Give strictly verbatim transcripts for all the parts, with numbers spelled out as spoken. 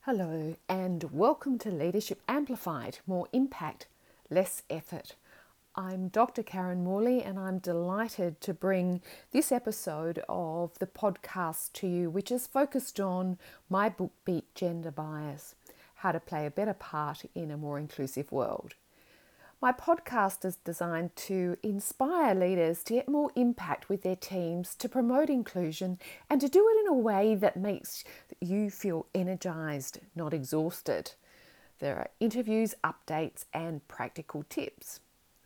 Hello and welcome to Leadership Amplified, more impact, less effort. I'm Doctor Karen Morley and I'm delighted to bring this episode of the podcast to you, which is focused on my book Beat Gender Bias, how to play a better part in a more inclusive world. My podcast is designed to inspire leaders to get more impact with their teams, to promote inclusion, and to do it in a way that makes you feel energized, not exhausted. There are interviews, updates, and practical tips.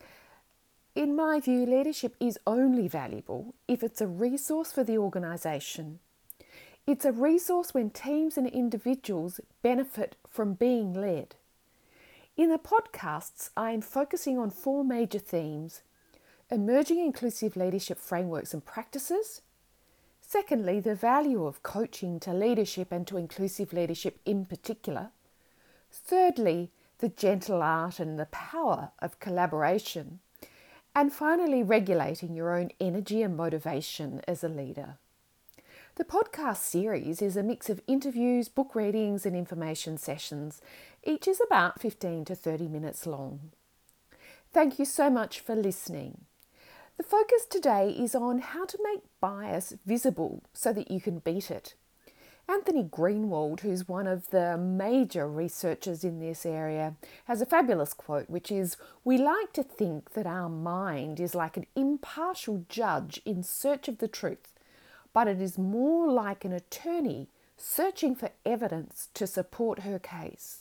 In my view, leadership is only valuable if it's a resource for the organisation. It's a resource when teams and individuals benefit from being led. In the podcasts, I am focusing on four major themes: emerging inclusive leadership frameworks and practices. Secondly, the value of coaching to leadership and to inclusive leadership in particular. Thirdly, the gentle art and the power of collaboration. And finally, regulating your own energy and motivation as a leader. The podcast series is a mix of interviews, book readings, and information sessions. Each is about fifteen to thirty minutes long. Thank you so much for listening. The focus today is on how to make bias visible so that you can beat it. Anthony Greenwald, who's one of the major researchers in this area, has a fabulous quote, which is, "We like to think that our mind is like an impartial judge in search of the truth, but it is more like an attorney searching for evidence to support her case."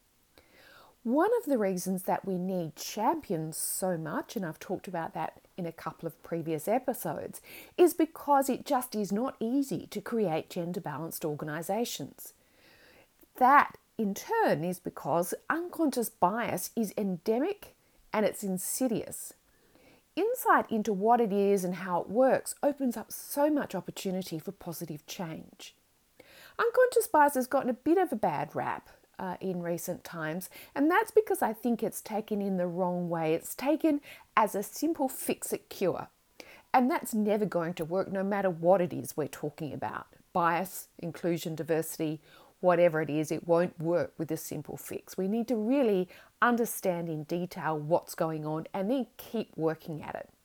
One of the reasons that we need champions so much, and I've talked about that in a couple of previous episodes, is because it just is not easy to create gender-balanced organisations. That, in turn, is because unconscious bias is endemic and it's insidious. Insight into what it is and how it works opens up so much opportunity for positive change. Unconscious bias has gotten a bit of a bad rap uh, in recent times, and that's because I think it's taken in the wrong way. It's taken as a simple fix-it cure, and that's never going to work no matter what it is we're talking about. Bias, inclusion, diversity, whatever it is, it won't work with a simple fix. We need to really understand in detail what's going on and then keep working at it.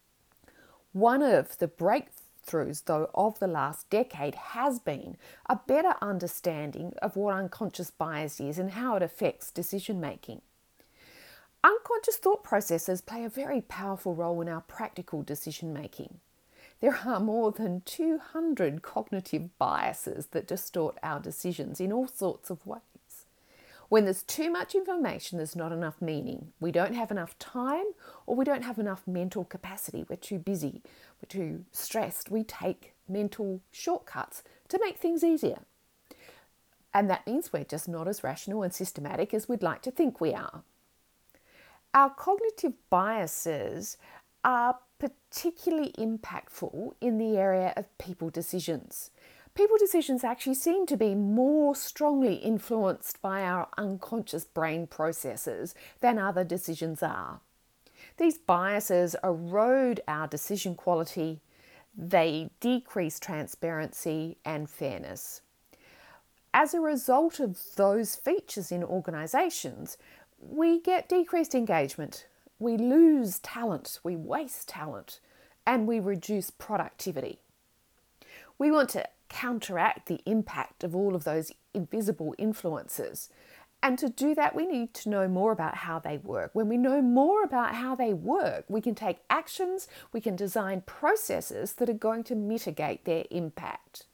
One of the breakthroughs, though, of the last decade has been a better understanding of what unconscious bias is and how it affects decision making. Unconscious thought processes play a very powerful role in our practical decision making. There are more than two hundred cognitive biases that distort our decisions in all sorts of ways. When there's too much information, there's not enough meaning. We don't have enough time, or we don't have enough mental capacity. We're too busy, we're too stressed. We take mental shortcuts to make things easier. And that means we're just not as rational and systematic as we'd like to think we are. Our cognitive biases are particularly impactful in the area of people decisions. People decisions actually seem to be more strongly influenced by our unconscious brain processes than other decisions are. These biases erode our decision quality, they decrease transparency and fairness. As a result of those features in organisations, we get decreased engagement, we lose talent, we waste talent, and we reduce productivity. We want to counteract the impact of all of those invisible influences. And to do that, we need to know more about how they work. When we know more about how they work, we can take actions, we can design processes that are going to mitigate their impact.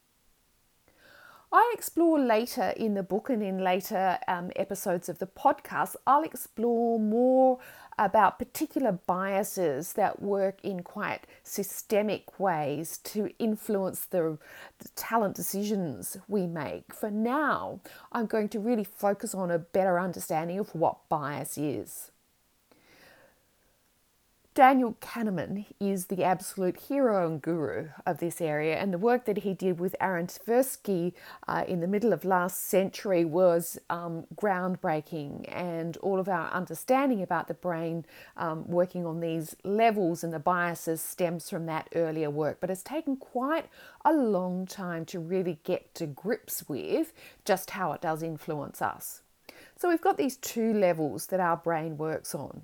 I explore later in the book and in later um, episodes of the podcast, I'll explore more about particular biases that work in quite systemic ways to influence the, the talent decisions we make. For now, I'm going to really focus on a better understanding of what bias is. Daniel Kahneman is the absolute hero and guru of this area, and the work that he did with Aaron Tversky uh, in the middle of last century was um, groundbreaking, and all of our understanding about the brain um, working on these levels and the biases stems from that earlier work. But it's taken quite a long time to really get to grips with just how it does influence us. So we've got these two levels that our brain works on.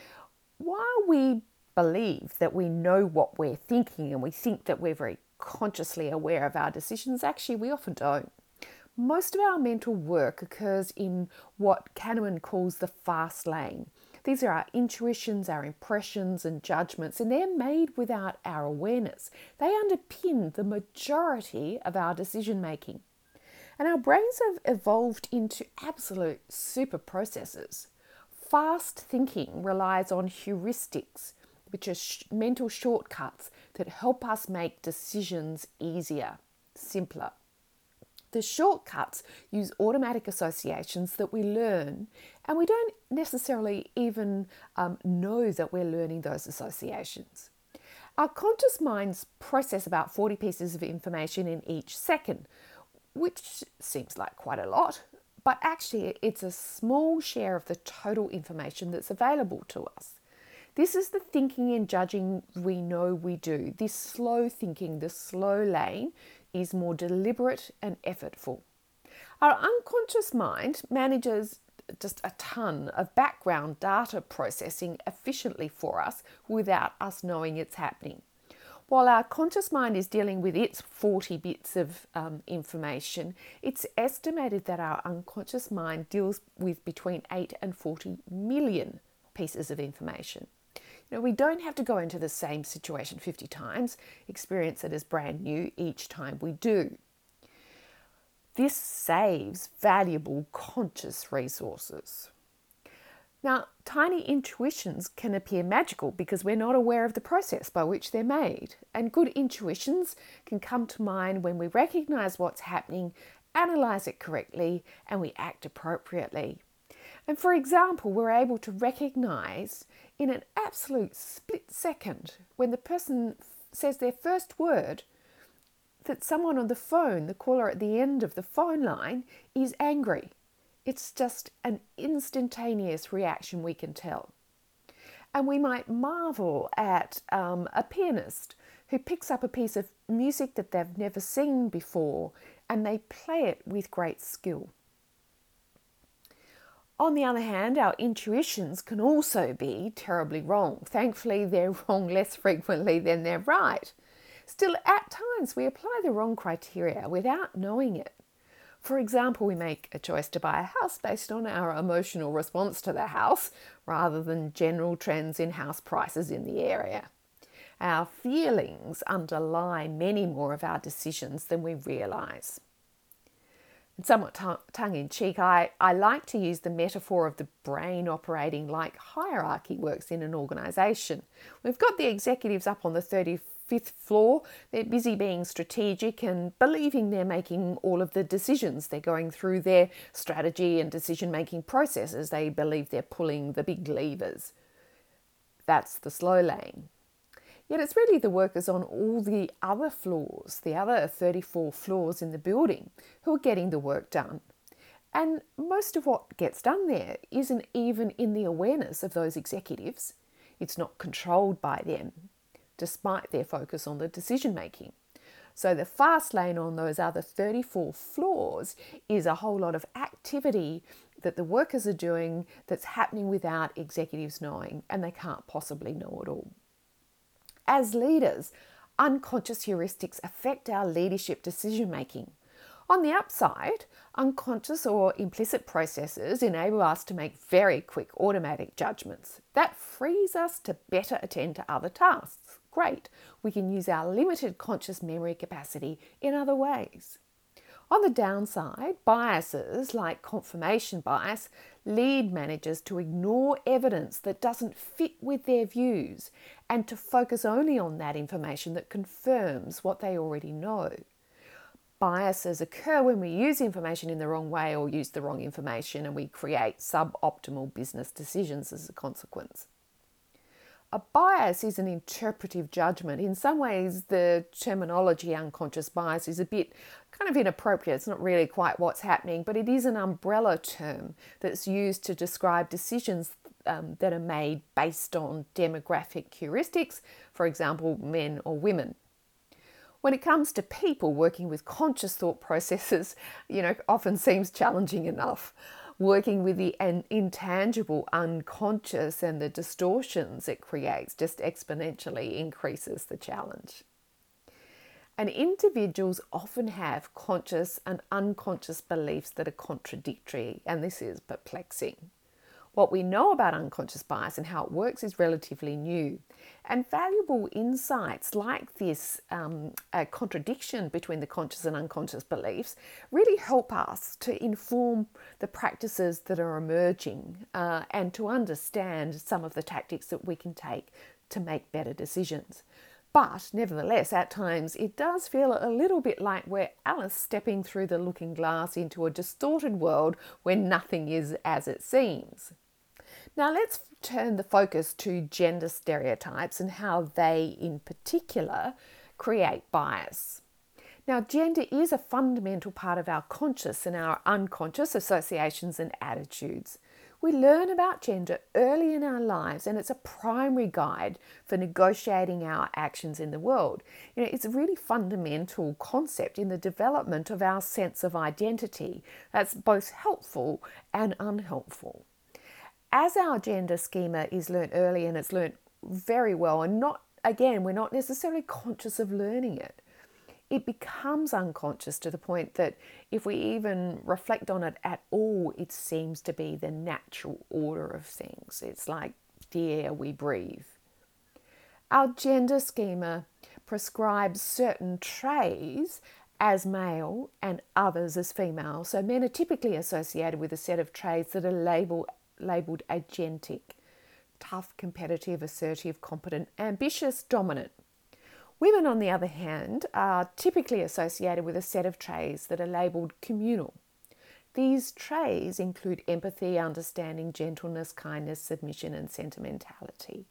While we believe that we know what we're thinking and we think that we're very consciously aware of our decisions, actually we often don't. Most of our mental work occurs in what Kahneman calls the fast lane. These are our intuitions, our impressions and judgments, and they're made without our awareness. They underpin the majority of our decision making. And our brains have evolved into absolute super processors. Fast thinking relies on heuristics, which are sh- mental shortcuts that help us make decisions easier, simpler. The shortcuts use automatic associations that we learn, and we don't necessarily even um, know that we're learning those associations. Our conscious minds process about forty pieces of information in each second, which seems like quite a lot. But actually, it's a small share of the total information that's available to us. This is the thinking and judging we know we do. This slow thinking, the slow lane, is more deliberate and effortful. Our unconscious mind manages just a ton of background data processing efficiently for us without us knowing it's happening. While our conscious mind is dealing with its forty bits of um, information, it's estimated that our unconscious mind deals with between eight and forty million pieces of information. You know, we don't have to go into the same situation fifty times, experience it as brand new each time we do. This saves valuable conscious resources. Now, tiny intuitions can appear magical because we're not aware of the process by which they're made. And good intuitions can come to mind when we recognize what's happening, analyze it correctly, and we act appropriately. And for example, we're able to recognize in an absolute split second when the person says their first word that someone on the phone, the caller at the end of the phone line, is angry. It's just an instantaneous reaction we can tell. And we might marvel at um, a pianist who picks up a piece of music that they've never seen before and they play it with great skill. On the other hand, our intuitions can also be terribly wrong. Thankfully, they're wrong less frequently than they're right. Still, at times, we apply the wrong criteria without knowing it. For example, we make a choice to buy a house based on our emotional response to the house rather than general trends in house prices in the area. Our feelings underlie many more of our decisions than we realise. And somewhat t- tongue-in-cheek, I, I like to use the metaphor of the brain operating like hierarchy works in an organisation. We've got the executives up on the thirty-fifth floor. They're busy being strategic and believing they're making all of the decisions. They're going through their strategy and decision-making processes. They believe they're pulling the big levers. That's the slow lane. Yet it's really the workers on all the other floors, the other thirty-four floors in the building, who are getting the work done. And most of what gets done there isn't even in the awareness of those executives. It's not controlled by them, despite their focus on the decision making. So the fast lane on those other thirty-four floors is a whole lot of activity that the workers are doing that's happening without executives knowing, and they can't possibly know it all. As leaders, unconscious heuristics affect our leadership decision making. On the upside, unconscious or implicit processes enable us to make very quick automatic judgments. That frees us to better attend to other tasks. Great, we can use our limited conscious memory capacity in other ways. On the downside, biases like confirmation bias lead managers to ignore evidence that doesn't fit with their views and to focus only on that information that confirms what they already know. Biases occur when we use information in the wrong way or use the wrong information, and we create suboptimal business decisions as a consequence. a bias is an interpretive judgment. In some ways, the terminology unconscious bias is a bit kind of inappropriate. It's not really quite what's happening, but it is an umbrella term that's used to describe decisions um, that are made based on demographic heuristics, for example, men or women. When it comes to people, working with conscious thought processes, you know, often seems challenging enough. Working with the intangible unconscious and the distortions it creates just exponentially increases the challenge. And individuals often have conscious and unconscious beliefs that are contradictory, and this is perplexing. What we know about unconscious bias and how it works is relatively new, and valuable insights like this um, a contradiction between the conscious and unconscious beliefs really help us to inform the practices that are emerging uh, and to understand some of the tactics that we can take to make better decisions. But nevertheless, at times it does feel a little bit like we're Alice stepping through the looking glass into a distorted world where nothing is as it seems. Now let's turn the focus to gender stereotypes and how they in particular create bias. Now, gender is a fundamental part of our conscious and our unconscious associations and attitudes. We learn about gender early in our lives, and it's a primary guide for negotiating our actions in the world. You know, it's a really fundamental concept in the development of our sense of identity that's both helpful and unhelpful. As our gender schema is learnt early and it's learnt very well, and not, again, we're not necessarily conscious of learning it, it becomes unconscious to the point that if we even reflect on it at all, it seems to be the natural order of things. It's like the air we breathe. Our gender schema prescribes certain traits as male and others as female. So men are typically associated with a set of traits that are labeled, labeled agentic: tough, competitive, assertive, competent, ambitious, dominant. Women, on the other hand, are typically associated with a set of traits that are labelled communal. These traits include empathy, understanding, gentleness, kindness, submission, and sentimentality.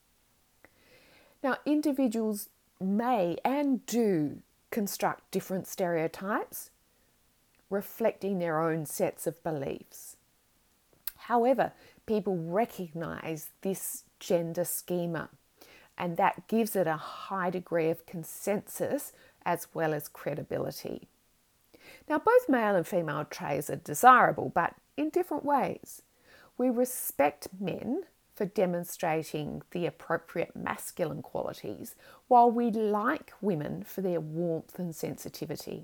Now, individuals may and do construct different stereotypes, reflecting their own sets of beliefs. However, people recognise this gender schema, and that gives it a high degree of consensus as well as credibility. Now, both male and female traits are desirable, but in different ways. We respect men for demonstrating the appropriate masculine qualities, while we like women for their warmth and sensitivity.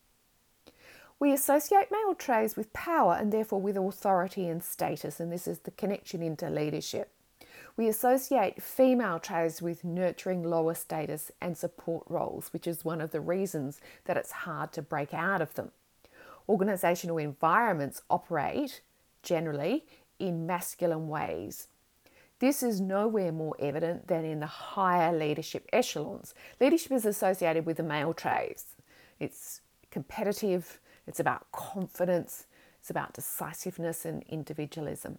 We associate male traits with power and therefore with authority and status, and this is the connection into leadership. We associate female traits with nurturing, lower status and support roles, which is one of the reasons that it's hard to break out of them. Organisational environments operate, generally, in masculine ways. This is nowhere more evident than in the higher leadership echelons. Leadership is associated with the male traits. It's competitive, it's about confidence, it's about decisiveness and individualism.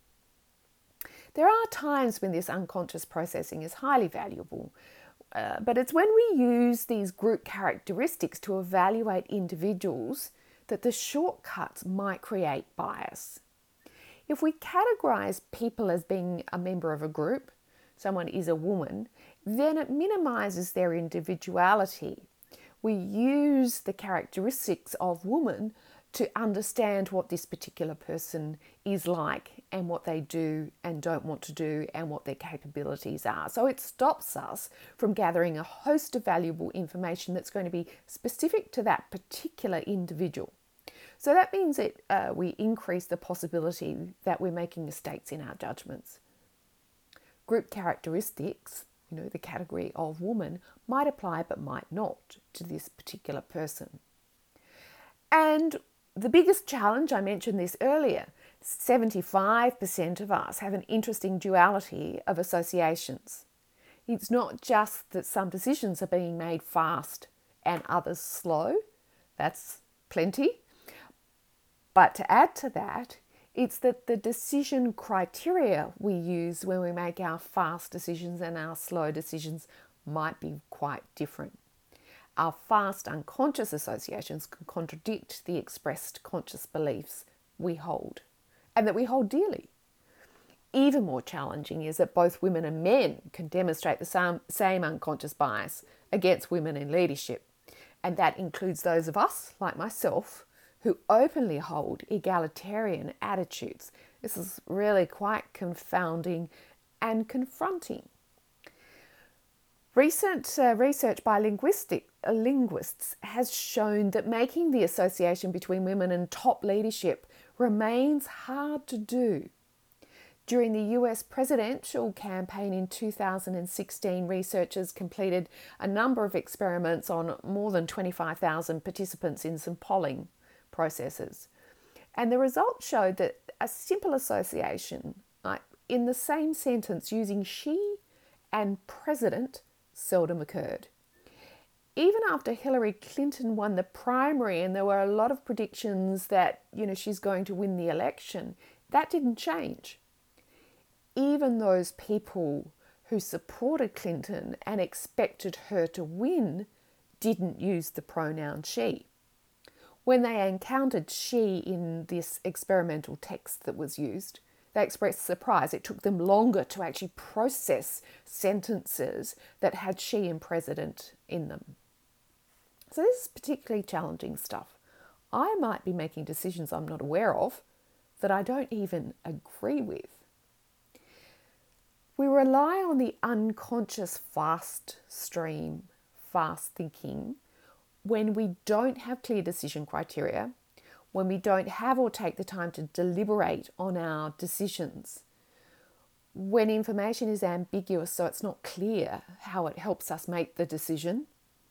There are times when this unconscious processing is highly valuable, uh, but it's when we use these group characteristics to evaluate individuals that the shortcuts might create bias. If we categorise people as being a member of a group, someone is a woman, then it minimises their individuality. We use the characteristics of woman to understand what this particular person is like and what they do and don't want to do and what their capabilities are. So it stops us from gathering a host of valuable information that's going to be specific to that particular individual. So that means that uh, we increase the possibility that we're making mistakes in our judgments. Group characteristics, you know, the category of woman, might apply but might not to this particular person. And the biggest challenge, I mentioned this earlier, seventy-five percent of us have an interesting duality of associations. It's not just that some decisions are being made fast and others slow. That's plenty. But to add to that, It's that the decision criteria we use when we make our fast decisions and our slow decisions might be quite different. Our fast unconscious associations can contradict the expressed conscious beliefs we hold and that we hold dearly. Even more challenging is that both women and men can demonstrate the same, same unconscious bias against women in leadership. And that includes those of us, like myself, who openly hold egalitarian attitudes. This is really quite confounding and confronting. Recent uh, research by linguistic, uh, linguists has shown that making the association between women and top leadership remains hard to do. During the U S presidential campaign in two thousand sixteen, researchers completed a number of experiments on more than twenty-five thousand participants in some polling processes. And the results showed that a simple association, like in the same sentence using she and president, seldom occurred. Even after Hillary Clinton won the primary and there were a lot of predictions that, you know, she's going to win the election, that didn't change. Even those people who supported Clinton and expected her to win didn't use the pronoun she. When they encountered she in this experimental text that was used, they expressed surprise. It took them longer to actually process sentences that had she and president in them. So this is particularly challenging stuff. I might be making decisions I'm not aware of that I don't even agree with. We rely on the unconscious fast stream, fast thinking, when we don't have clear decision criteria, when we don't have or take the time to deliberate on our decisions, when information is ambiguous so it's not clear how it helps us make the decision,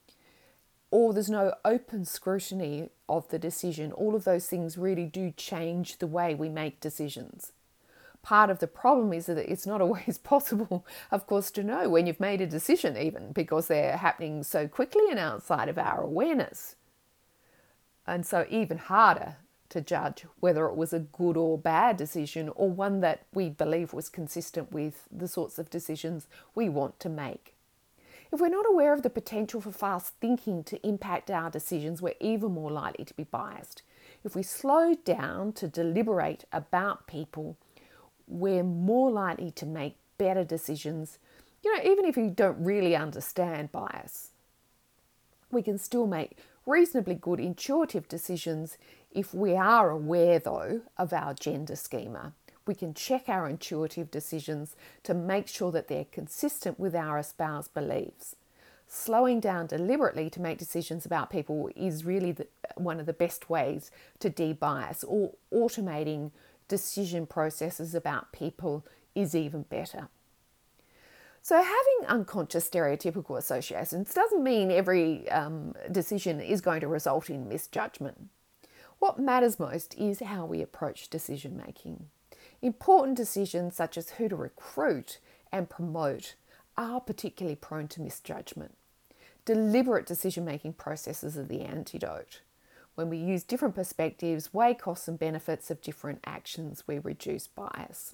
or there's no open scrutiny of the decision. All of those things really do change the way we make decisions. Part of the problem is that it's not always possible, of course, to know when you've made a decision even, because they're happening so quickly and outside of our awareness. And so even harder to judge whether it was a good or bad decision, or one that we believe was consistent with the sorts of decisions we want to make. If we're not aware of the potential for fast thinking to impact our decisions, we're even more likely to be biased. If we slow down to deliberate about people, we're more likely to make better decisions. You know, even if you don't really understand bias, we can still make reasonably good intuitive decisions if we are aware, though, of our gender schema. We can check our intuitive decisions to make sure that they're consistent with our espoused beliefs. Slowing down deliberately to make decisions about people is really the, one of the best ways to de-bias, or automating decision processes about people is even better. So having unconscious stereotypical associations doesn't mean every um, decision is going to result in misjudgment. What matters most is how we approach decision making. Important decisions such as who to recruit and promote are particularly prone to misjudgment. Deliberate decision-making processes are the antidote. When we use different perspectives, weigh costs and benefits of different actions, we reduce bias.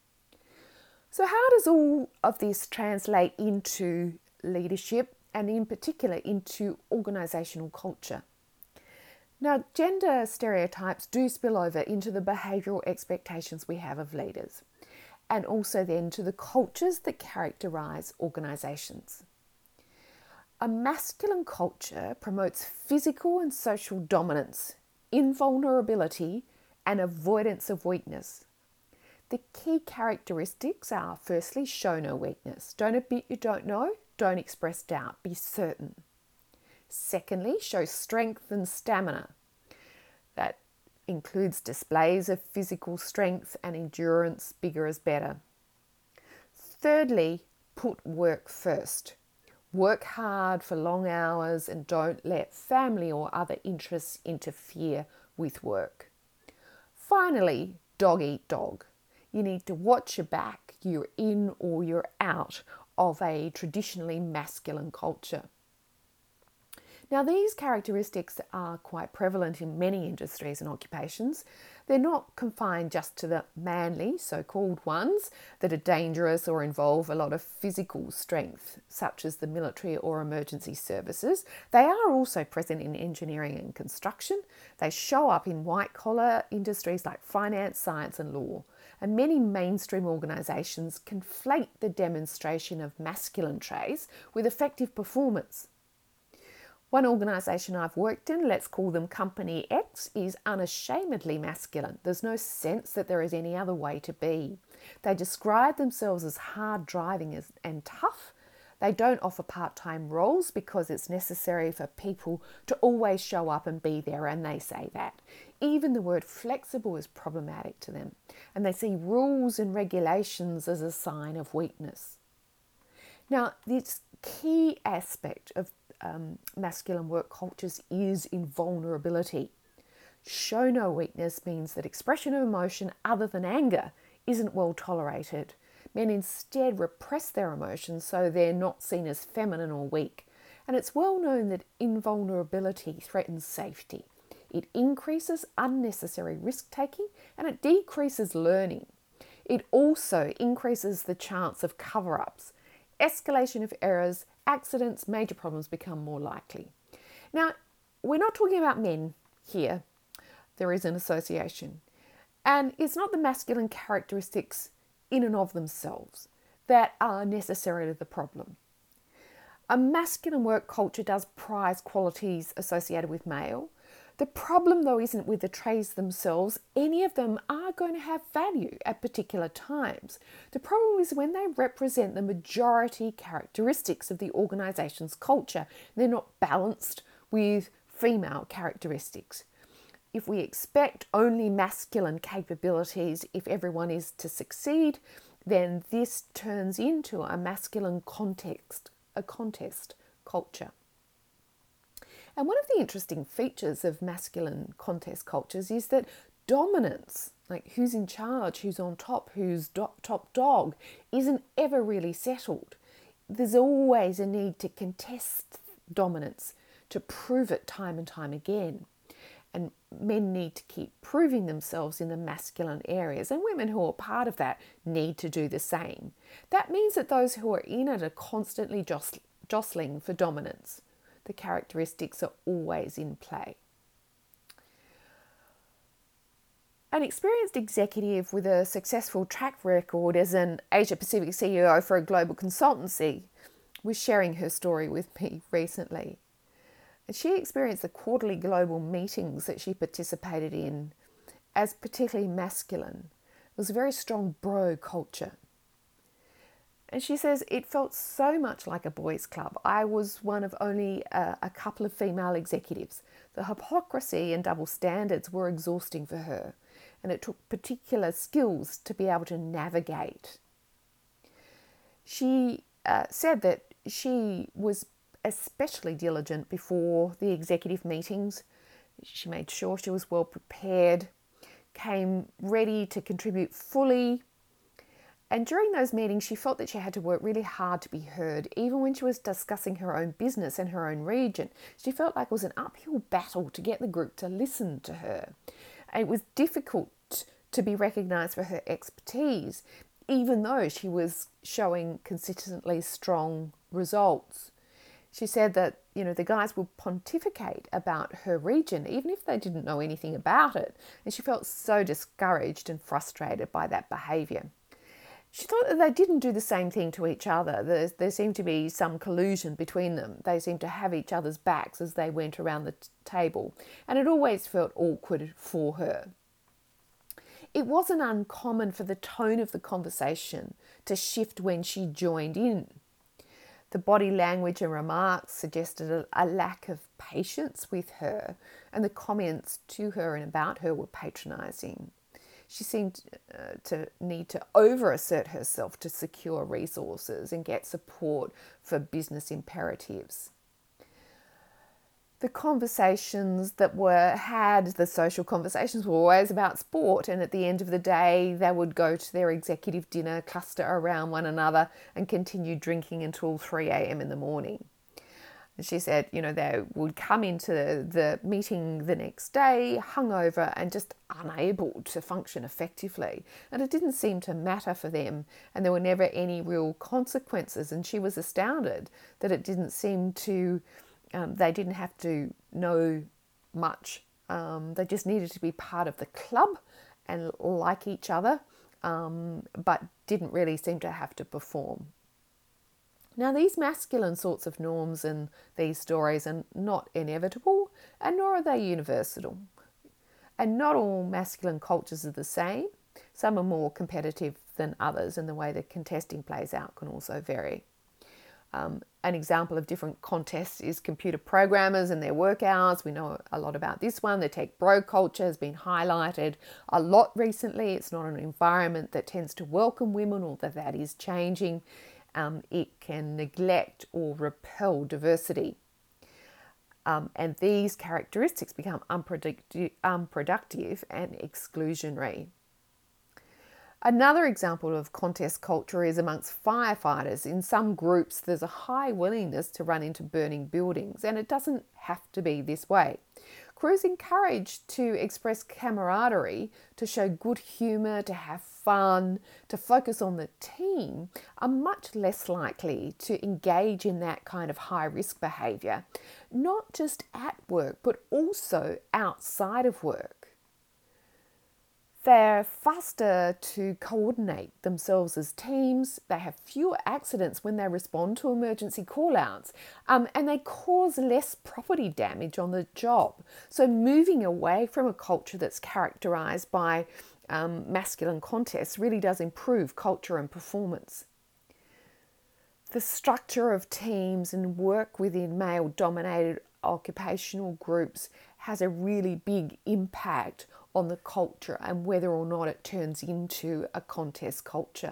So how does all of this translate into leadership, and in particular into organisational culture? Now, gender stereotypes do spill over into the behavioural expectations we have of leaders, and also then to the cultures that characterise organisations. A masculine culture promotes physical and social dominance, invulnerability, and avoidance of weakness. The key characteristics are, firstly, show no weakness. Don't admit you don't know. Don't express doubt. Be certain. Secondly, show strength and stamina. That includes displays of physical strength and endurance. Bigger is better. Thirdly, put work first. Work hard for long hours and don't let family or other interests interfere with work. Finally, dog eat dog. You need to watch your back. You're in or you're out of a traditionally masculine culture. Now, these characteristics are quite prevalent in many industries and occupations. They're not confined just to the manly, so-called ones that are dangerous or involve a lot of physical strength, such as the military or emergency services. They are also present in engineering and construction. They show up in white-collar industries like finance, science and law. And many mainstream organisations conflate the demonstration of masculine traits with effective performance. One organisation I've worked in, let's call them Company X, is unashamedly masculine. There's no sense that there is any other way to be. They describe themselves as hard driving and tough. They don't offer part-time roles because it's necessary for people to always show up and be there, and they say that. Even the word flexible is problematic to them, and they see rules and regulations as a sign of weakness. Now, this key aspect of um, masculine work cultures is invulnerability. Show no weakness means that expression of emotion other than anger isn't well tolerated. Men instead repress their emotions so they're not seen as feminine or weak. And it's well known that invulnerability threatens safety. It increases unnecessary risk-taking and it decreases learning. It also increases the chance of cover-ups. Escalation of errors, accidents, major problems become more likely. Now, we're not talking about men here. There is an association. And it's not the masculine characteristics in and of themselves that are necessarily the problem. A masculine work culture does prize qualities associated with male. The problem, though, isn't with the traits themselves. Any of them are going to have value at particular times. The problem is when they represent the majority characteristics of the organisation's culture. They're not balanced with female characteristics. If we expect only masculine capabilities if everyone is to succeed, then this turns into a masculine context, a contest culture. And one of the interesting features of masculine contest cultures is that dominance, like who's in charge, who's on top, who's do- top dog, isn't ever really settled. There's always a need to contest dominance, to prove it time and time again. And men need to keep proving themselves in the masculine areas, and women who are part of that need to do the same. That means that those who are in it are constantly jost- jostling for dominance. The characteristics are always in play. An experienced executive with a successful track record as an Asia Pacific C E O for a global consultancy was sharing her story with me recently. And she experienced the quarterly global meetings that she participated in as particularly masculine. It was a very strong bro culture. And she says, it felt so much like a boys' club. I was one of only a, a couple of female executives. The hypocrisy and double standards were exhausting for her, and it took particular skills to be able to navigate. She uh, said that she was especially diligent before the executive meetings. She made sure she was well prepared, came ready to contribute fully. And during those meetings, she felt that she had to work really hard to be heard. Even when she was discussing her own business and her own region, she felt like it was an uphill battle to get the group to listen to her. It was difficult to be recognised for her expertise, even though she was showing consistently strong results. She said that, you know, the guys would pontificate about her region, even if they didn't know anything about it. And she felt so discouraged and frustrated by that behaviour. She thought that they didn't do the same thing to each other. There, there seemed to be some collusion between them. They seemed to have each other's backs as they went around the t- table. And it always felt awkward for her. It wasn't uncommon for the tone of the conversation to shift when she joined in. The body language and remarks suggested a, a lack of patience with her, and the comments to her and about her were patronising. She seemed uh, to need to over-assert herself to secure resources and get support for business imperatives. The conversations that were had, the social conversations, were always about sport, and at the end of the day, they would go to their executive dinner, cluster around one another, and continue drinking until three a.m. in the morning. And she said, you know, they would come into the meeting the next day hungover and just unable to function effectively. And it didn't seem to matter for them, and there were never any real consequences. And she was astounded that it didn't seem to, um, they didn't have to know much. Um, they just needed to be part of the club and like each other, um, but didn't really seem to have to perform. Now, these masculine sorts of norms in these stories are not inevitable, and nor are they universal. And not all masculine cultures are the same. Some are more competitive than others, and the way the contesting plays out can also vary. Um, an example of different contests is computer programmers and their work hours. We know a lot about this one. The tech bro culture has been highlighted a lot recently. It's not an environment that tends to welcome women, although that is changing. Um, it can neglect or repel diversity. Um, and these characteristics become unproductive, unproductive and exclusionary. Another example of contest culture is amongst firefighters. In some groups, there's a high willingness to run into burning buildings, and it doesn't have to be this way. Crews encouraged to express camaraderie, to show good humour, to have fun, to focus on the team, are much less likely to engage in that kind of high-risk behaviour, not just at work, but also outside of work. They're faster to coordinate themselves as teams. They have fewer accidents when they respond to emergency call-outs, um, and they cause less property damage on the job. So moving away from a culture that's characterised by um, masculine contests really does improve culture and performance. The structure of teams and work within male-dominated occupational groups has a really big impact on the culture and whether or not it turns into a contest culture.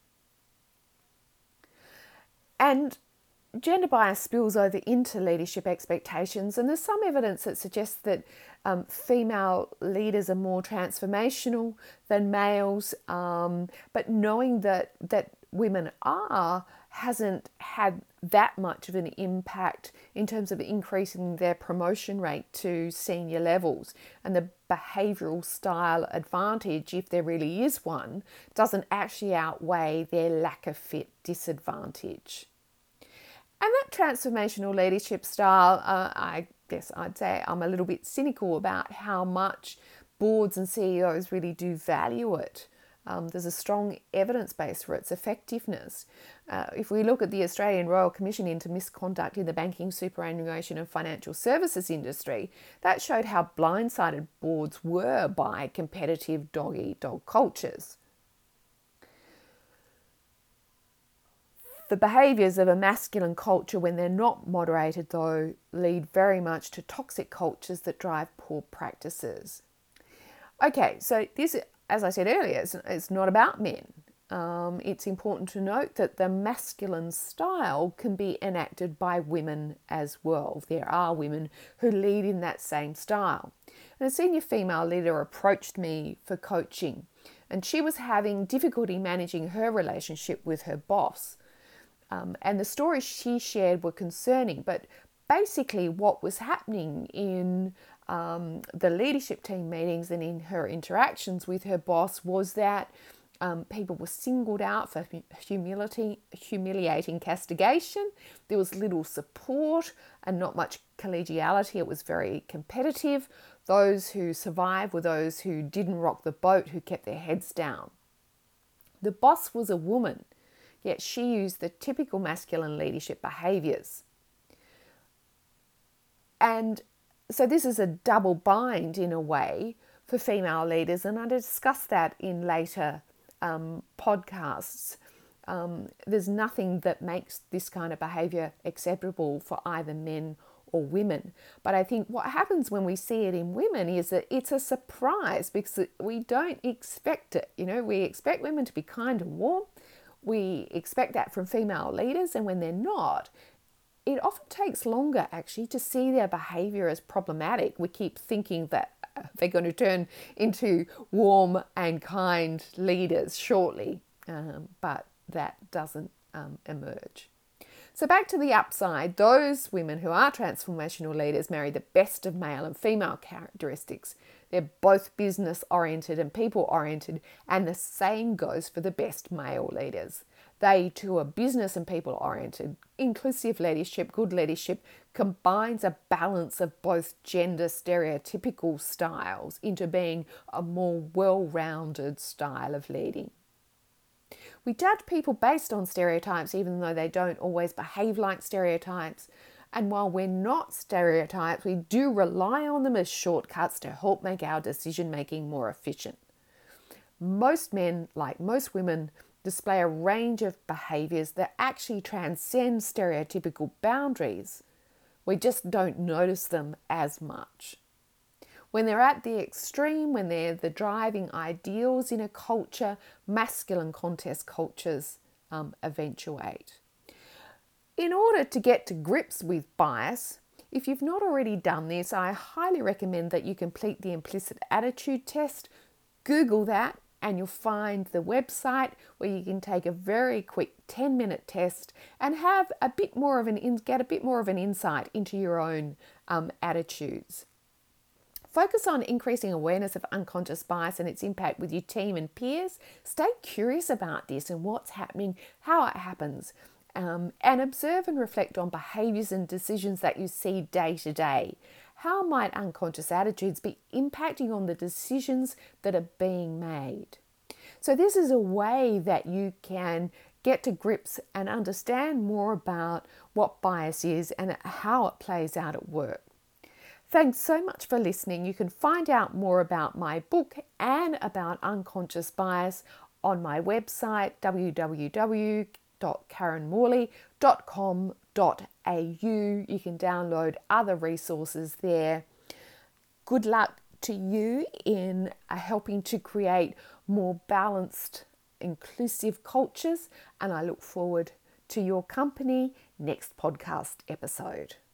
And gender bias spills over into leadership expectations, and there's some evidence that suggests that um, female leaders are more transformational than males, um, but knowing that that women are hasn't had that much of an impact in terms of increasing their promotion rate to senior levels. And the behavioural style advantage, if there really is one, doesn't actually outweigh their lack of fit disadvantage. And that transformational leadership style, uh, I guess I'd say I'm a little bit cynical about how much boards and C E Os really do value it. Um, there's a strong evidence base for its effectiveness. Uh, if we look at the Australian Royal Commission into Misconduct in the Banking, Superannuation and Financial Services industry, that showed how blindsided boards were by competitive dog-eat-dog cultures. The behaviours of a masculine culture, when they're not moderated though, lead very much to toxic cultures that drive poor practices. Okay, so this, as I said earlier, it's, it's not about men. Um, it's important to note that the masculine style can be enacted by women as well. There are women who lead in that same style. And a senior female leader approached me for coaching, and she was having difficulty managing her relationship with her boss. Um, and the stories she shared were concerning, but basically what was happening in um, the leadership team meetings and in her interactions with her boss was that um, people were singled out for humility, humiliating castigation. There was little support and not much collegiality. It was very competitive. Those who survived were those who didn't rock the boat, who kept their heads down. The boss was a woman, yet she used the typical masculine leadership behaviours. And so this is a double bind in a way for female leaders, and I discussed that in later um, podcasts. Um, there's nothing that makes this kind of behaviour acceptable for either men or women. But I think what happens when we see it in women is that it's a surprise because we don't expect it. You know, we expect women to be kind and warm. We expect that from female leaders, and when they're not, it often takes longer actually to see their behaviour as problematic. We keep thinking that they're going to turn into warm and kind leaders shortly, um, but that doesn't um, emerge. So back to the upside, those women who are transformational leaders marry the best of male and female characteristics. They're both business oriented and people oriented, and the same goes for the best male leaders. They too are business and people oriented. Inclusive leadership, good leadership, combines a balance of both gender stereotypical styles into being a more well-rounded style of leading. We judge people based on stereotypes even though they don't always behave like stereotypes. And while we're not stereotypes, we do rely on them as shortcuts to help make our decision making more efficient. Most men, like most women, display a range of behaviours that actually transcend stereotypical boundaries. We just don't notice them as much. When they're at the extreme, when they're the driving ideals in a culture, masculine contest cultures um, eventuate. In order to get to grips with bias, if you've not already done this, I highly recommend that you complete the implicit attitude test. Google that and you'll find the website where you can take a very quick ten minute test and have a bit more of an get a bit more of an insight into your own um, attitudes. Focus on increasing awareness of unconscious bias and its impact with your team and peers. Stay curious about this and what's happening, how it happens, um, and observe and reflect on behaviours and decisions that you see day to day. How might unconscious attitudes be impacting on the decisions that are being made? So this is a way that you can get to grips and understand more about what bias is and how it plays out at work. Thanks so much for listening. You can find out more about my book and about unconscious bias on my website, w w w dot karen morley dot com dot a u. You can download other resources there. Good luck to you in helping to create more balanced, inclusive cultures, and I look forward to your company next podcast episode.